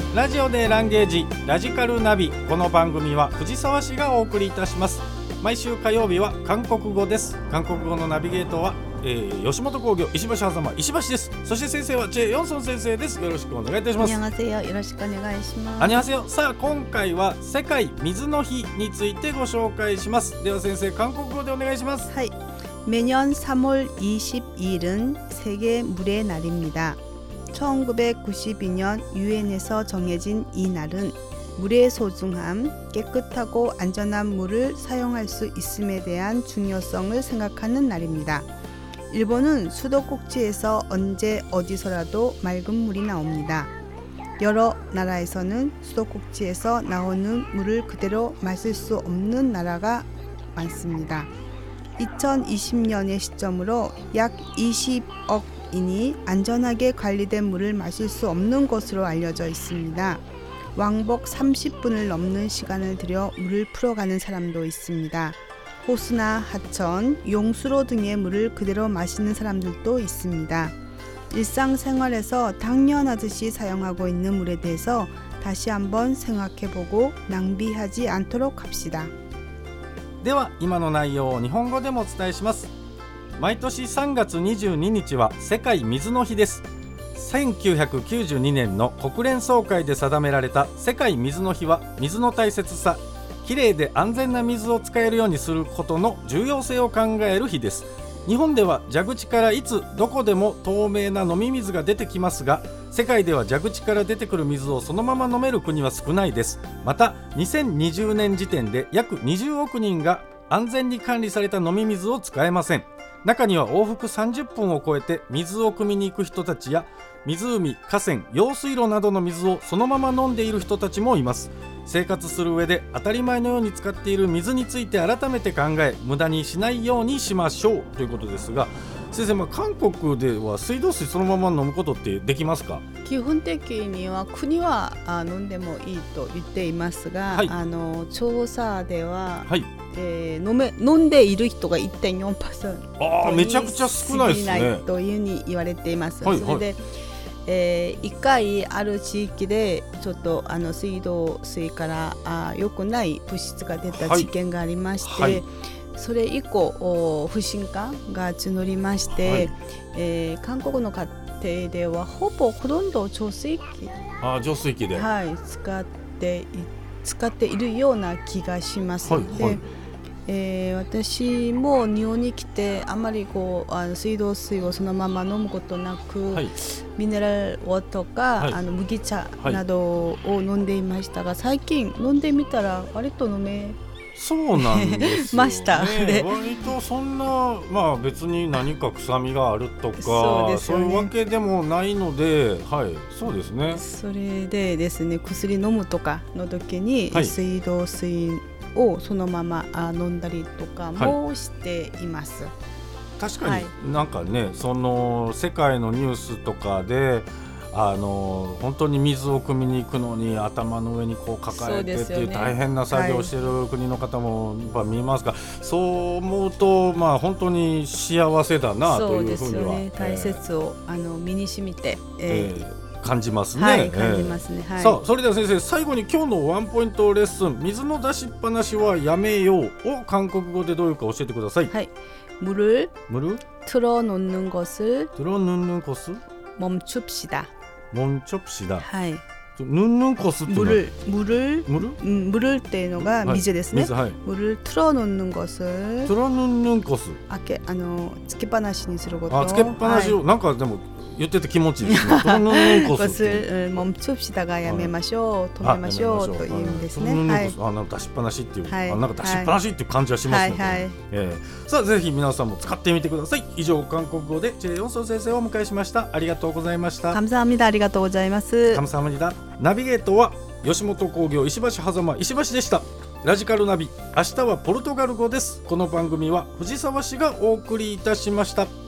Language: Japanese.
ラジオでランゲージラジカルナビ。この番組は藤沢市がお送りいたします。毎週火曜日は韓国語です。韓国語のナビゲートは、吉本興業石橋狭間石橋です。そして先生はチェ・ヨンソン先生です。よろしくお願いいたします。 안녕하세요。よろしくお願いします。 안녕하세요。さあ今回は世界水の日についてご紹介します。では先生、韓国語でお願いします。 はい。매년 3월 22일은 세계 물의 날입니다. 1992년 유엔에서 정해진 이 날은 물의 소중함, 깨끗하고 안전한 물을 사용할 수 있음에 대한 중요성을 생각하는 날입니다. 일본은 수도꼭지에서 언제 어디서라도 맑은 물이 나옵니다. 여러 나라에서는 수도꼭지에서 나오는 물을 그대로 마실 수 없는 나라가 많습니다. 2020년의 시점으로 약 20억인이 안전하게 관리된 물을 마실 수 없는 것으로 알려져 있습니다. 왕복 30분을 넘는 시간을 들여 물을 풀어가는 사람도 있습니다. 호수나 하천, 용수로 등의 물을 그대로 마시는 사람들도 있습니다. 일상생활에서 당연하듯이 사용하고 있는 물에 대해서 다시 한번 생각해보고 낭비하지 않도록 합시다. では今の内容を日本語でもお伝えします。毎年3月22日は世界水の日です。1992年の国連総会で定められた世界水の日は、水の大切さ、きれいで安全な水を使えるようにすることの重要性を考える日です。日本では蛇口からいつどこでも透明な飲み水が出てきますが、世界では蛇口から出てくる水をそのまま飲める国は少ないです。また2020年時点で約20億人が安全に管理された飲み水を使えません。中には往復30分を超えて水を汲みに行く人たちや、湖、河川、用水路などの水をそのまま飲んでいる人たちもいます。生活する上で当たり前のように使っている水について改めて考え、無駄にしないようにしましょうということですが、先生、韓国では水道水そのまま飲むことってできますか？ 基本的には国は飲んでもいいと言っていますが、 はい、 調査では、 はい、 飲んでいる人が 1.4% めちゃくちゃ少ないですね。 ないというふうに言われています。 はい、 それで、1回ある地域でちょっと水道水から良くない物質が出た事件がありまして、はいはい、それ以降不信感が募りまして、はい、韓国の家庭ではほとんど浄水器で、はい、使っているような気がします。はいはい。で、私も日本に来てあまり水道水をそのまま飲むことなく、はい、ミネラルウォーターか、はい、麦茶などを飲んでいましたが、最近飲んでみたら割と飲めそうなんですよ、ね、 ました。 割とそんな、別に何か臭みがあるとかそういうわけでもないので、はい、そうですね。 それでですね、薬飲むとかの時に、はい、水道水をそのまま飲んだりとかもしています。はい、 確かになんかね、その世界のニュースとかで本当に水を汲みに行くのに頭の上に抱えてっていう大変な作業をしている国の方もやっぱ見ますが、そう思うと本当に幸せだなというふうには、そうですよね、 大切を身に染みて、 感じますね。 はい、感じますね。はい、 さあ、それでは先生、最後に今日のワンポイントレッスン、水の出しっぱなしはやめようを韓国語でどういうか教えてください。 はい、물을 틀어놓는 것을 멈춥시다. 멈춥시다. はい。 눈こすって 물을っていうのが水ですね。 はい、 물을 틀어놓는 것을つけっぱなしにすること。 つけっぱなしを、はい、なんかでも言ってて気持ちいいですね。 것을 멈춥시다가やめましょう、止めましょうという意味ですね。 はい、なんか出しっぱなしっていう、なんか出しっぱなしっていう感じはしますので、はいはい、さあぜひ皆さんも使ってみてください。以上、韓国語でチェ・ヨンソン先生をお迎えしました。ありがとうございました。 감사합니다。ありがとうございます。 감사합니다。ナビゲートは吉本興業石橋狭間石橋でした。ラジカルナビ、明日はポルトガル語です。この番組は藤沢市がお送りいたしました。